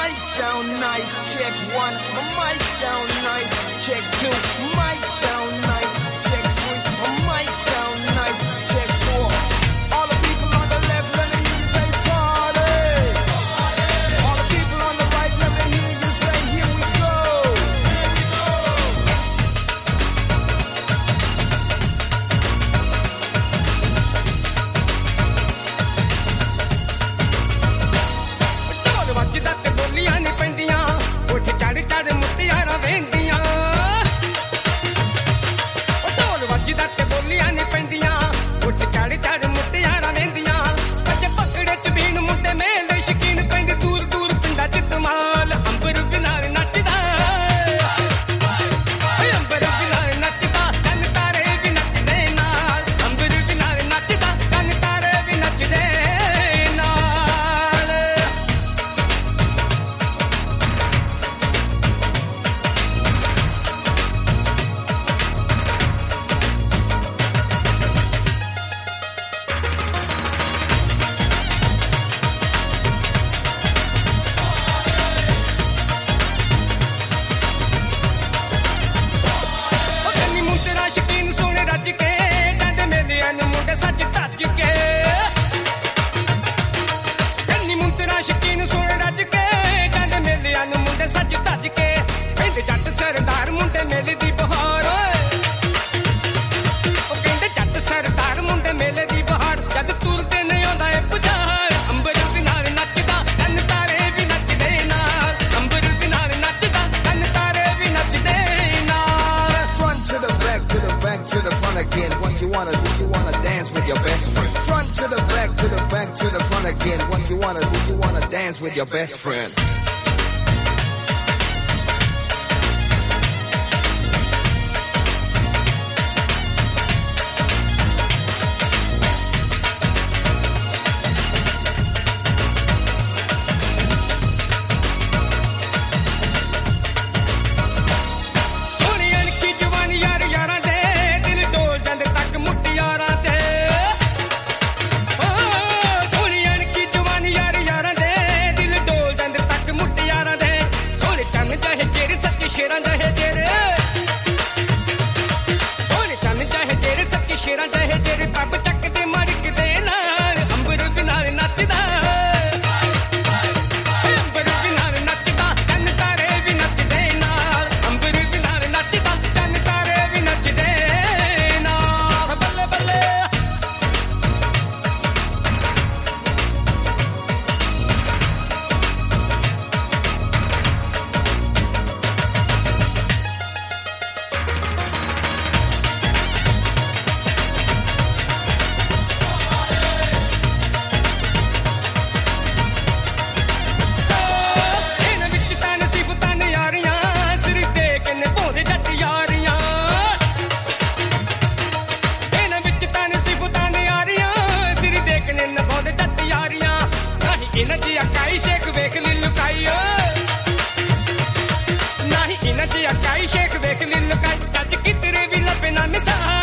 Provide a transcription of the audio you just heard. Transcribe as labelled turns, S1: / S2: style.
S1: might sound nice. Check one. My might sound nice. Check two. Might sound nice. Check three. My might sound nice. Check four. All the people on the left, let me hear you say party. All the people on the right, let me hear you say here we go.
S2: ਵੱਜਦਾ ਤੇ ਬੋਲੀਆਂ ਨਹੀਂ ਪੈਂਦੀਆਂ ਉੱਠ ਚੜ ਚੜ ਮੁੱਤਿਆਰਾਂ ਵੇਂਦੀਆਂ ਢੋਲ ਵੱਜਦਾ ਤੇ ਬੋਲੀਆਂ ਨਹੀਂ ਪੈਂਦੀਆਂ ਉੱਠ ਚੜ ਚੜ ਮੁੱਤਿਆਰਾਂ ਵੇਂਦੀਆਂ ਅੱਜ ਪਕੜੇ ਚ ਬੀਨ ਮੁੰਡੇ ਮੇਲੇ ਸ਼ਕੀਨ ਪੈਂਦੇ ਦੂਰ ਦੂਰ ਪਿੰਡਾਂ ਚ ਧਮਾਲ ਅੰਬਰ ਬਿਨਾਂ ਨੱਚਦਾ ਅੰਬਰ ਬਿਨਾਂ ਨੱਚਦਾ ਕੰਨ ਤਾਰੇ ਵੀ ਨੱਚਦੇ ਨਾਲ ਅੰਬਰ ਬਿਨਾਂ ਨੱਚਦਾ ਕੰਨ ਤਾਰੇ ਵੀ ਨੱਚਦੇ ਸ਼ਕੀਨ ਸੋਹਣੇ ਰੱਜ ਕੇ ਜਾਂਦੇ ਮੇਲਿਆਂ ਨੂੰ ਮੁੰਡੇ ਸੱਜ ਧੱਜ ਕੇ ਕੰਨੀ ਮੁੰਤਰਾ ਸ਼ਕੀਨ ਸੋਹਣੇ ਰੱਜ ਕੇ ਜਾਂਦੇ ਮੇਲਿਆਂ ਨੂੰ ਮੁੰਡੇ ਸੱਜ ਧੱਜ ਕੇ ਕਹਿੰਦੇ ਜੱਟ ਸਰਦਾਰ ਮੁੰਡੇ ਮੇਲੇ ਦੀ ਬਹਾਰ ਉਹ ਕਹਿੰਦੇ ਜੱਟ ਸਰਦਾਰ ਮੁੰਡੇ ਮੇਲੇ ਦੀ ਬਹਾਰ ਜਦ ਤੁਰਦੇ ਨਹੀਂ ਆਉਂਦਾ ਏ ਪੁਜਾਰ ਅੰਬਰ ਬਿਨਾਂ ਨੱਚਦਾ ਕੰਨ ਤਾਰੇ ਵੀ ਨੱਚਦੇ ਨਾਲ ਅੰਬਰ ਬਿਨਾਂ ਨੱਚਦਾ ਕੰਨ ਤਾਰੇ ਵੀ ਨੱਚਦੇ
S1: Front to the back, to the back, to the front again. What you wanna do? You wanna dance with your best friend. Front to the back, to the back, to the front again. What you wanna do? You wanna dance with your best friend.
S2: ਸੋਹਣੀਆਂ ਕੀ ਜਵਾਨੀ ਯਾਰ ਯਾਰਾਂ ਦੇ ਦਿਲ ਡੋਲ ਜਾਂਦੇ ਤੱਕ ਮੁੱਟਿਆਰਾਂ ਦੇ ਸੋਹਣੀਆਂ ਕੀ ਜਵਾਨੀ ਯਾਰ ਯਾਰਾਂ ਦੇ ਦਿਲ ਡੋਲ ਜਾਂਦੇ ਤੱਕ ਮੁੱਟਿਆਰਾਂ ਦੇ ਸੋਹਣੇ ਚੰਨ ਚਾਹੇ ਜਿਹੜੇ ਸੱਚੇ ਸ਼ੇਰਾਂ ਚਾਹੇ ਜਿਹੜੇ ਸੋਹਣੇ ਚੰਨ ਚਾਹੇ ਜਿਹੜੇ ਸੱਚੇ ਸ਼ੇਰਾਂ ਚਾਹੇ ਜਿਹੜੇ ਪੱਬ ਚੱਕਦੇ ਮੜਕਦੇ ਨਾਲ ਅੰਬਰ ਬਿਨਾਂ ਨੱਚਦਾ ਅੰਬਰ ਬਿਨਾਂ ਨੱਚਦਾ ਕੰਨ ਤਾਰੇ ਵੀ ਨੱਚਦੇ ਨਾਲ ਅੰਬਰ ਬਿਨਾਂ ਨੱਚਦਾ ਕੰਨ ਤਾਰੇ ਵੀ ਨੱਚਦੇ ਨਾਲ ਬੱਲੇ ਬੱਲੇ ਇਹਨਾਂ ਵਿੱਚ ਤਾਂ ਨਸੀਬਤਾਂ ਨਿਆਰੀਆਂ ਸਿਰ ਦੇ ਕੇ ਨਿਭਾਉਂਦੇ ਜੱਟ ਯਾਰੀਆਂ ਇਹਨਾਂ ਵਿੱਚ ਤਾਂ ਨਸੀਬਤਾਂ ਨਿਆਰੀਆਂ ਸਿਰ ਦੇ ਕੇ ਨਿਭਾਉਂਦੇ ਜੱਟ ਯਾਰੀਆਂ ਨਹੀਂ ਇਹਨਾਂ ਦੀ ਅਕਾਈ ਸ਼ੇਖ ਵੇਖ ਲਈ ਲੁਕਾਈ ਨਹੀਂ ਇਹਨਾਂ ਦੀ ਅਕਾਈ ਸ਼ੇਖ ਵੇਖ ਲਈ ਲੁਕਾਈ ਜੱਜ ਕਿਤਰੇ ਵੀ ਲੱਭੇ ਨਾ ਮਿਸਾਲ